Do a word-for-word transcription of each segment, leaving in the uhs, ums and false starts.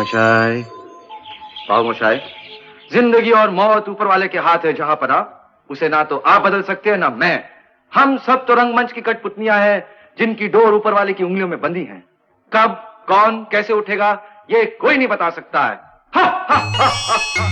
मोशाय, बाबू मोशाय, जिंदगी और मौत ऊपर वाले के हाथ है जहां पना, उसे ना तो आप बदल सकते हैं ना मैं। हम सब तो रंगमंच की कठपुतलियां हैं जिनकी डोर ऊपर वाले की उंगलियों में बंधी है। कब कौन कैसे उठेगा ये कोई नहीं बता सकता है। हा, हा, हा, हा, हा।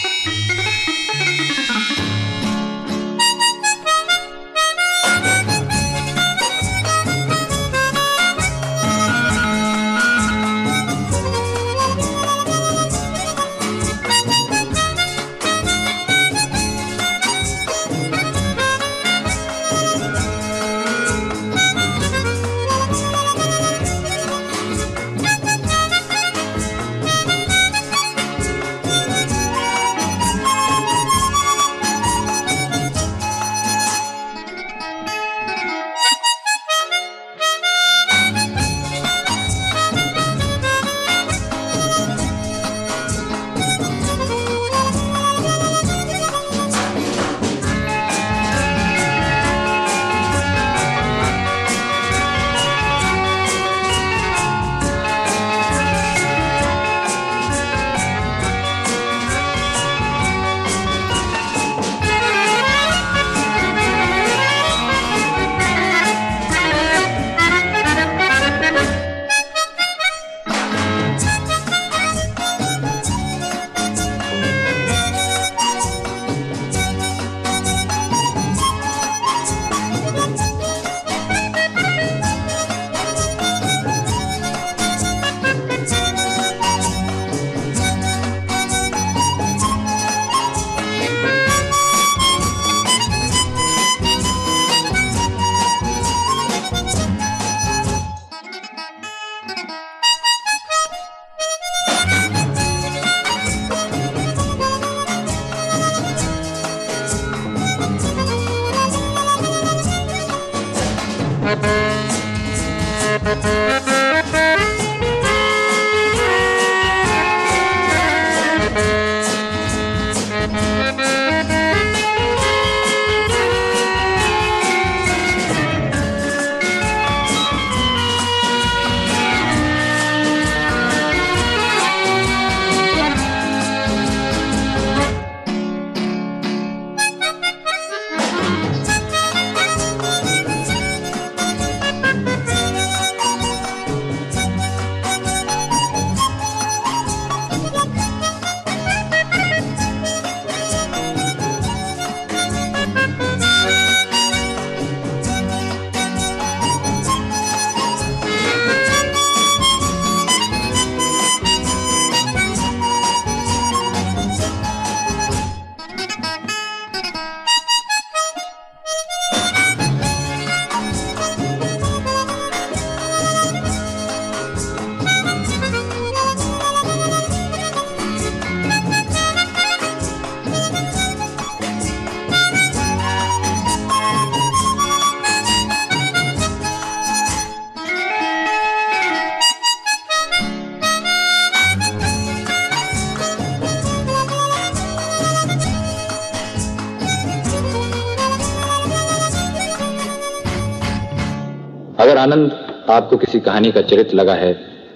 अगर आनंद आपको किसी कहानी का चरित्र लगा है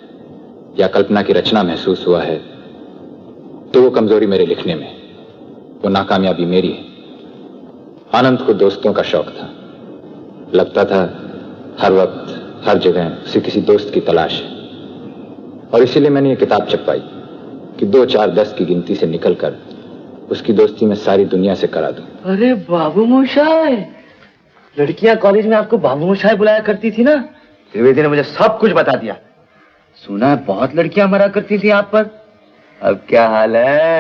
या कल्पना की रचना महसूस हुआ है तो वो कमजोरी मेरे लिखने में, वो नाकामयाबी मेरी है। आनंद को दोस्तों का शौक था, लगता था हर वक्त हर जगह उसे किसी दोस्त की तलाश है, और इसीलिए मैंने ये किताब छपवाई कि दो चार दस की गिनती से निकलकर उसकी दोस्ती में सारी दुनिया से करा दूं। अरे बाबू मोशाय, लड़कियां कॉलेज में आपको बाबू मोशाय बुलाया करती थी ना? त्रिवेदी ने मुझे सब कुछ बता दिया। सुना है बहुत लड़कियां मरा करती थी आप पर। अब क्या हाल है?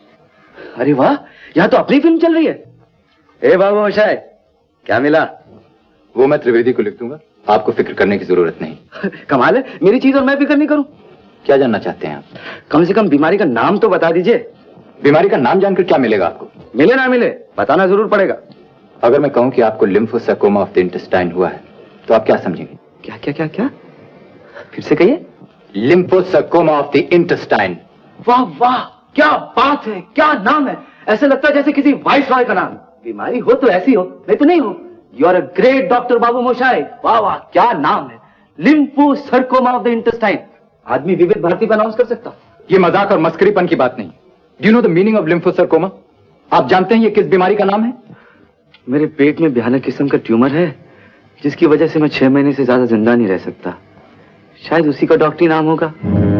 अरे वाह, यहाँ तो अपनी फिल्म चल रही है। ए बाबू मोशाय, क्या मिला? वो मैं त्रिवेदी को लिख दूंगा, आपको फिक्र करने की जरूरत नहीं। कमाल है, मेरी चीज और मैं फिक्र नहीं करूं। क्या जानना चाहते हैं आप? कम से कम बीमारी का नाम तो बता दीजिए। बीमारी का नाम जानकर क्या मिलेगा आपको? मिले ना मिले, बताना जरूर पड़ेगा। अगर मैं कहूं कि आपको लिम्फोसार्कोमा ऑफ द इंटेस्टाइन हुआ है तो आप क्या समझेंगे? क्या क्या क्या क्या? फिर से कहिए। Lymphosarcoma of the intestine. वाह वाह, क्या बात है, क्या नाम है। ऐसे लगता है जैसे किसी वाइस रॉय का नाम। बीमारी हो तो ऐसी हो, नहीं तो नहीं हो। You are a great doctor babu moshai. वाह वाह, क्या नाम है, लिम्फोसार्कोमा ऑफ द इंटेस्टाइन। आदमी विविध भारती पर अनाउंस कर सकता। ये मजाक और मस्करीपन की बात नहीं। Do you know the meaning of lymphosarcoma? आप जानते हैं ये किस बीमारी का नाम है? मेरे पेट में भयानक किस्म का ट्यूमर है, जिसकी वजह से मैं छह महीने से ज्यादा जिंदा नहीं रह सकता। शायद उसी का डॉक्टरी नाम होगा।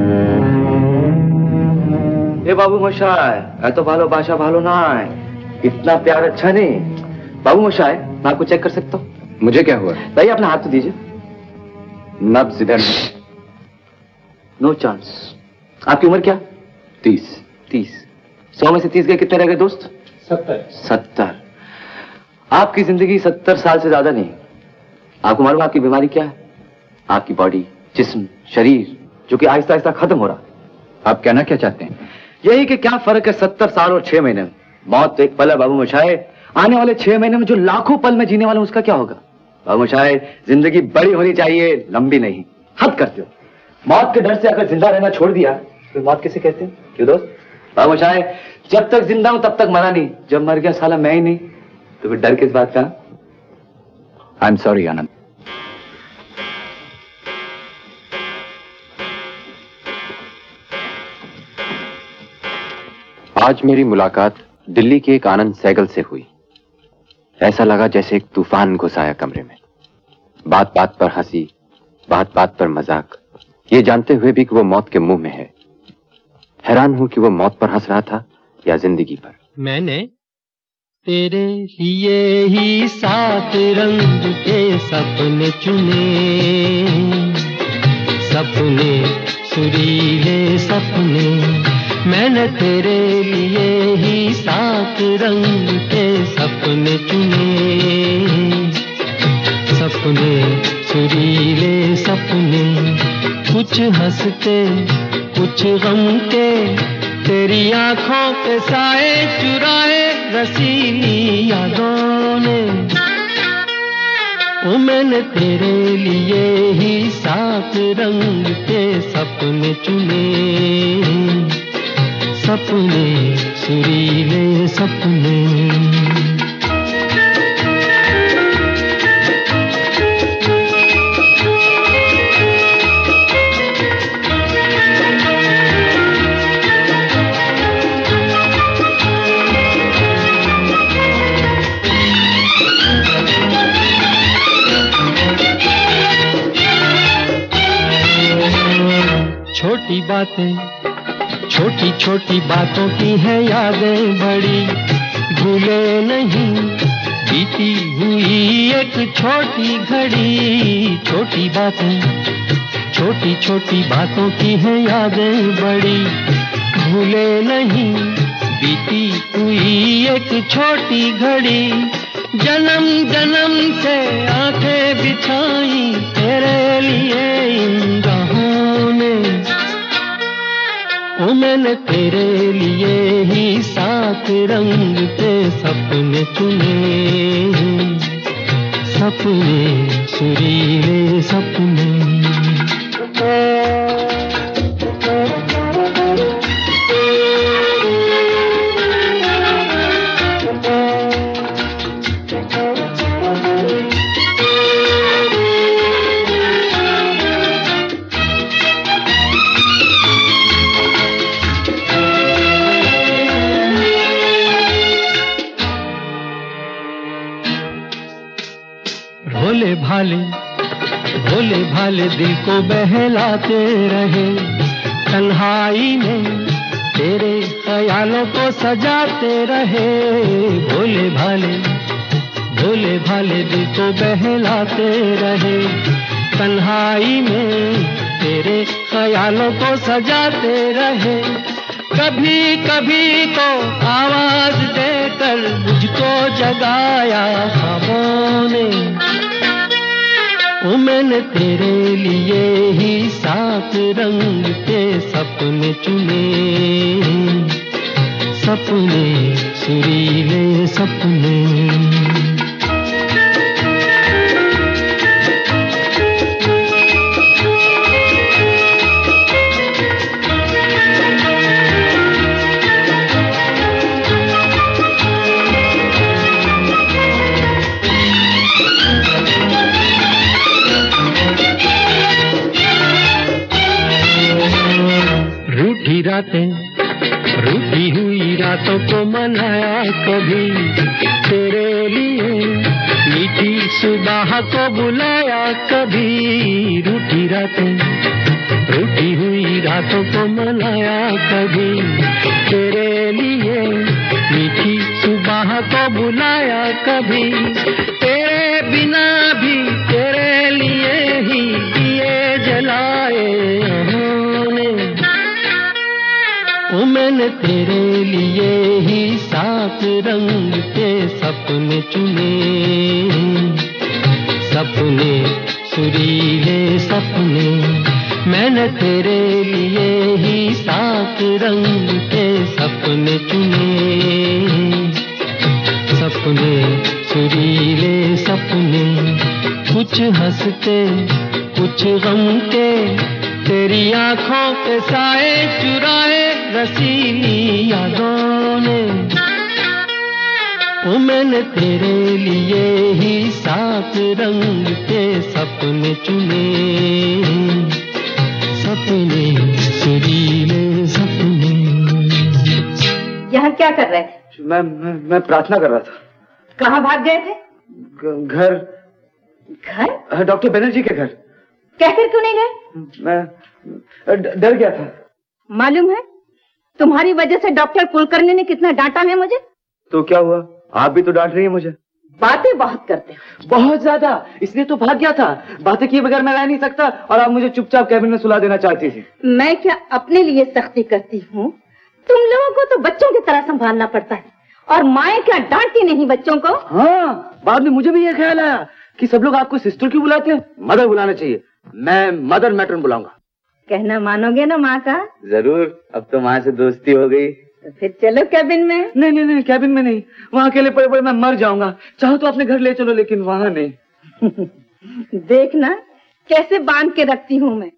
ए बाबू मशाय, ऐ तो भालो बाशा भालो ना है, इतना प्यार अच्छा नहीं। बाबू मशाय, मैं आपको चेक कर सकता हूँ? मुझे क्या हुआ? भाई अपना हाथ तो दीजिए। नब्ज इधर। No chance. आपकी उम्र क्या? तीस। तीस। सौ में से तीस गए, कितने रह गए दोस्त? सत्तर। सत्तर। आपकी जिंदगी सत्तर साल से ज्यादा नहीं। आपको मालूम आपकी बीमारी क्या है? आपकी बॉडी, जिस्म, शरीर, जो कि आहिस्ता आहिस्ता खत्म हो रहा। आप कहना क्या चाहते हैं? यही कि क्या फर्क है सत्तर साल और छह महीने में? मौत तो एक पल है बाबू मशाए। आने वाले छह महीने में जो लाखों पल में जीने वाले उसका क्या होगा? बाबू मशाए, जिंदगी बड़ी होनी चाहिए, लंबी नहीं। हद करते हो। मौत के डर से अगर जिंदा रहना छोड़ दिया तो मौत किसे कहते हैं? क्यों दोस्त? बाबू मशाए, जब तक जिंदा हूं तब तक मरा नहीं, जब मर गया साला मैं ही नहीं, तो फिर डर किस बात का? I am sorry Anand. आज मेरी मुलाकात दिल्ली के एक आनंद सैगल से हुई। ऐसा लगा जैसे एक तूफान घुस आया कमरे में। बात बात पर हंसी, बात बात पर मजाक, ये जानते हुए भी कि वो मौत के मुंह में है। हैरान हूं कि वो मौत पर हंस रहा था या जिंदगी पर। मैंने तेरे लिए ही सात रंग के सपने चुने, सपने सुरीले सपने। मैंने तेरे लिए ही सात रंग के सपने चुने, सपने सुरीले सपने। कुछ हंसते कुछ गम के, तेरी आंखों के साए चुराए रसीली यादों ने। ओ मैंने तेरे लिए ही सात रंग के सपने चुने, सपने सुरीले सपने। छोटी बातें, छोटी छोटी बातों की है यादें बड़ी, भूले नहीं बीती हुई एक छोटी घड़ी। छोटी बातें, छोटी छोटी बातों की है यादें बड़ी, भूले नहीं बीती हुई एक छोटी घड़ी। जन्म जन्म से आंखें बिछाई तेरे लिए इन राहों ने। ओ मैंने तेरे लिए ही सात रंग के सपने चुने, सपने सुरीले सपने। भोले भाले भोले भाले दिल को बहलाते रहे, तन्हाई में तेरे ख्यालों को सजाते रहे। भोले भाले भोले भाले दिल को बहलाते रहे, तन्हाई में तेरे ख्यालों को सजाते रहे। कभी कभी तो आवाज देकर मुझको जगाया ख्वाबों ने। ओ मैंने तेरे लिए ही सात रंग के सपने चुने, सपने सुरीले सपने। को मनाया कभी तेरे लिए, मीठी सुबह को बुलाया कभी, रूठी रातें रूठी हुई रातों को मनाया कभी तेरे लिए, मीठी सुबह को बुलाया कभी, तेरे बिना भी तेरे लिए ही दिए जलाए हमने, ओ मैंने तेरे लिए ही सात रंग के सपने चुने, सपने सुरीले सपने, मैंने तेरे लिए ही सात रंग के सपने चुने, सपने सुरीले सपने, कुछ हंसते कुछ गम के, तेरी आंखों के साए चुराए रसीली यादों ने, ओ मैंने तेरे लिए ही सात रंग के सपने चुने, सपने सुरीले सपने। यहाँ क्या कर रहे थे? मैं मैं, मैं प्रार्थना कर रहा था। कहाँ भाग गए थे? घर। घर? डॉक्टर बनर्जी के घर। कहकर क्यों नहीं गए? मैं डर गया था। मालूम है तुम्हारी वजह से डॉक्टर कुलकर्णी ने कितना डांटा है मुझे। तो क्या हुआ, आप भी तो डांट रही है मुझे। बातें बहुत करते हो। बहुत ज्यादा, इसलिए तो भाग गया था। बातें किए बगैर मैं रह नहीं सकता और आप मुझे चुपचाप कैबिन में सुला देना चाहती थी। मैं क्या अपने लिए सख्ती करती हूँ? तुम लोगों को तो बच्चों की तरह संभालना पड़ता है, और माएँ क्या डांटती नहीं बच्चों को? हाँ, बाद में मुझे भी ये ख्याल आया कि सब लोग आपको सिस्टर क्यों बुलाते हैं, मदर बुलाना चाहिए। मैं मदर मैट्रन बुलाऊंगा। कहना मानोगे ना माँ का? जरूर, अब तो माँ से दोस्ती हो गई। तो फिर चलो कैबिन में। नहीं नहीं नहीं, कैबिन में नहीं, वहाँ अकेले पड़े पड़े मैं मर जाऊंगा। चाहो तो अपने घर ले चलो, लेकिन वहाँ नहीं। देखना कैसे बांध के रखती हूँ मैं।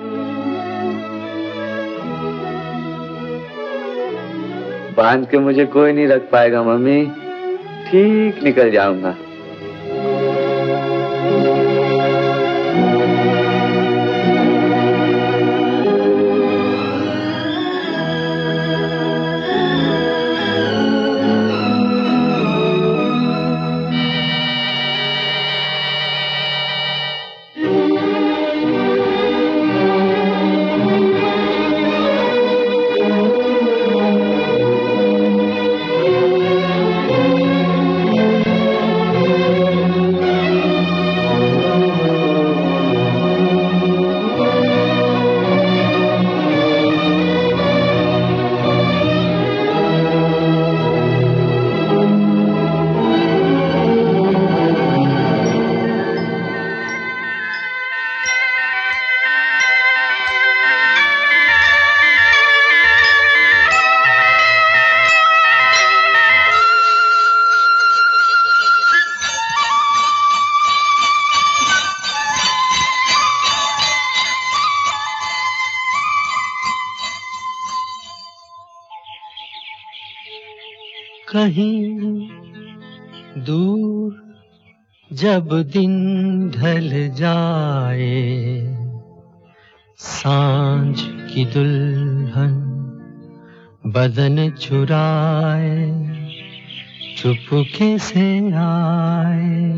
बांध के मुझे कोई नहीं रख पाएगा मम्मी, ठीक निकल जाऊंगा। कहीं दूर जब दिन ढल जाए, सांझ की दुल्हन बदन चुराए चुपके से आए।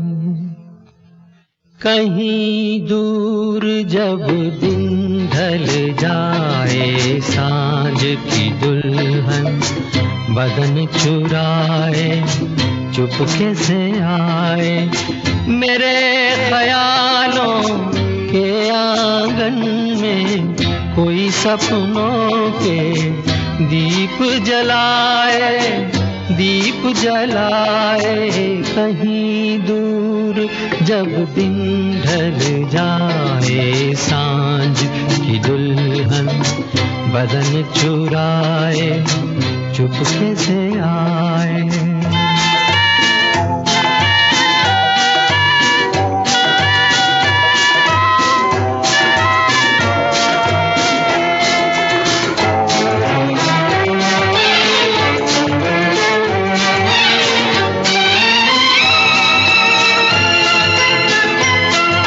कहीं दूर जब दिन ढल जाए, सांझ की दुल्हन बदन चुराए चुपके से आए। मेरे ख्यालों के आंगन में कोई सपनों के दीप जलाए, दीप जलाए। कहीं दूर जब दिन ढल जाए, सांझ की दुल्हन बदन चुराए चुपके से आए।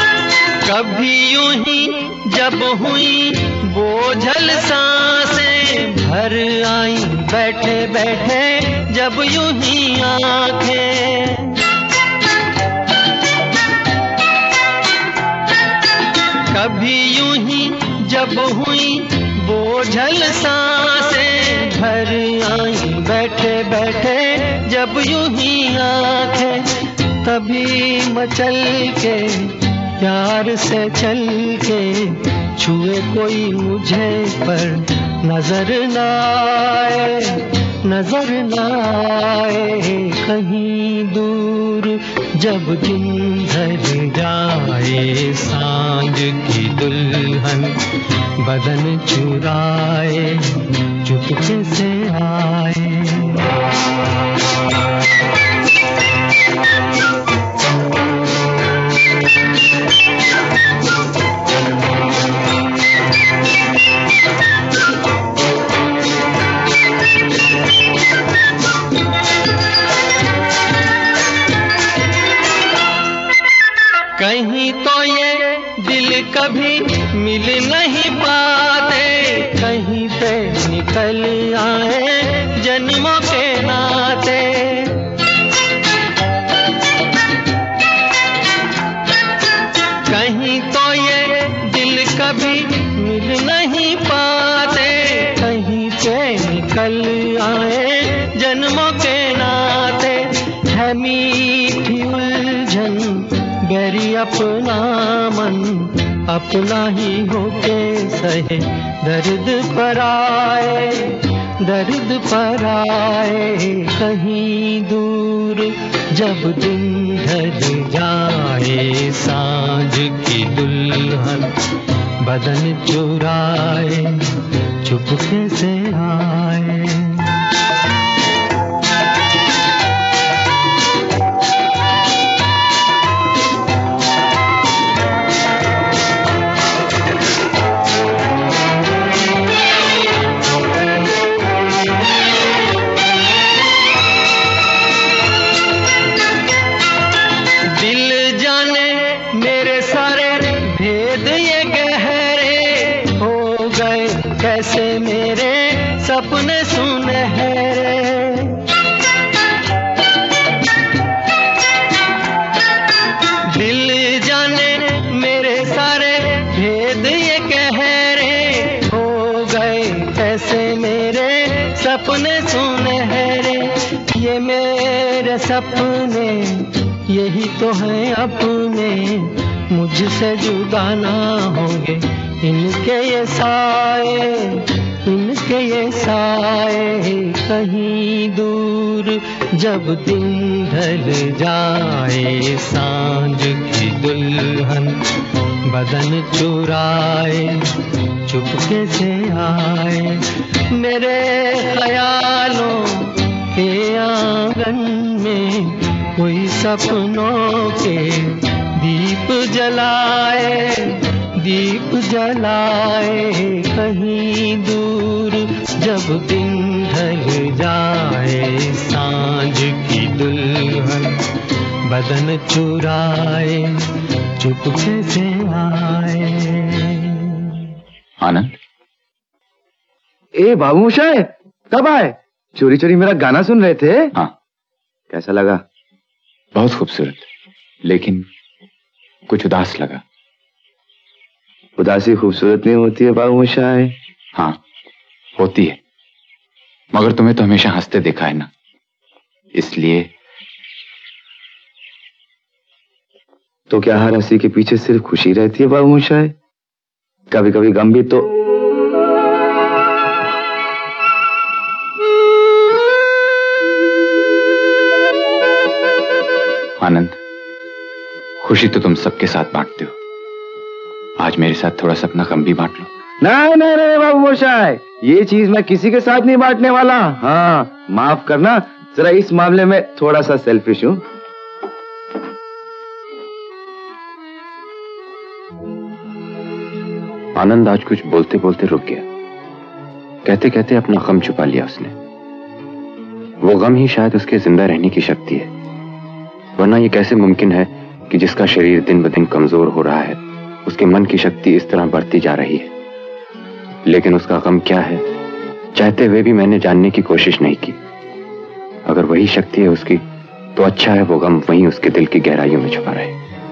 कभी यूं ही जब हुई बोझल सांसें, भर आई बैठे बैठे जब यूं ही आंखें। कभी यूं ही जब हुई बोझल सांसें, भर आई बैठे बैठे जब यूं ही आंखें। तभी मचल के प्यार से चल के छुए कोई मुझे पर नजर न आए, नजर न आए। कहीं दूर जब दिन ढल जाए, सांझ की दुल्हन बदन चुराए चुपके से आए। कहीं तो ये दिल कभी मिल नहीं पाते, कहीं पे निकल आए जन्मों के नाते। कहीं तो ये दिल कभी मिल नहीं पाते, कहीं पे निकल आए जन्मों के नाते। है मीठी उलझन गैरी अपना मन, अपना ही होके सहे दर्द पर आए, दर्द पर आए। कहीं दूर जब दिन ढल जाए, सांझ की दुल्हन बदन चुराए चुपके से आए। कैसे मेरे सपने सुनहरे, दिल जाने मेरे सारे भेद ये गहरे हो गए। कैसे मेरे सपने सुनहरे, ये मेरे सपने यही तो हैं अपने, मुझसे जुदा ना होंगे इनके ये साए, इनके ये साए। कहीं दूर जब दिन ढल जाए, सांझ की दुल्हन बदन चुराए चुपके से आए। मेरे ख्यालों के आंगन में कोई सपनों के दीप जलाए, दीप जलाए। कहीं दूर जब दिन ढल जाए, सांझ की दुल्हन बदन चुराए चुपके से आए। आनंद, ए बाबूमोशाय, कब आए? चोरी चोरी मेरा गाना सुन रहे थे? हाँ। कैसा लगा? बहुत खूबसूरत, लेकिन कुछ उदास लगा। उदासी खूबसूरत नहीं होती है बाबूमोशाय? हाँ होती है, मगर तुम्हें तो हमेशा हंसते देखा है ना, इसलिए। तो क्या हर हंसी के पीछे सिर्फ खुशी रहती है बाबूमोशाय? कभी कभी गम भी तो। आनंद, खुशी तो तुम सबके साथ बांटते हो, आज मेरे साथ थोड़ा सा अपना गम भी बांट लो। नहीं नहीं नहीं बाबूमोशाय, ये चीज मैं किसी के साथ नहीं बांटने वाला। हाँ माफ करना, जरा इस मामले में थोड़ा सा सेल्फिश हूँ। आनंद आज कुछ बोलते बोलते रुक गया, कहते कहते अपना गम छुपा लिया उसने। वो गम ही शायद उसके जिंदा रहने की शक्ति है, वरना ये कैसे मुमकिन है कि जिसका शरीर दिन ब दिन कमजोर हो रहा है, उसके मन की शक्ति इस तरह बढ़ती जा रही है। लेकिन उसका गम क्या है चाहते हुए भी मैंने जानने की कोशिश नहीं की। अगर वही शक्ति है उसकी, तो अच्छा है वो गम वहीं उसके दिल की गहराइयों में छुपा रहे।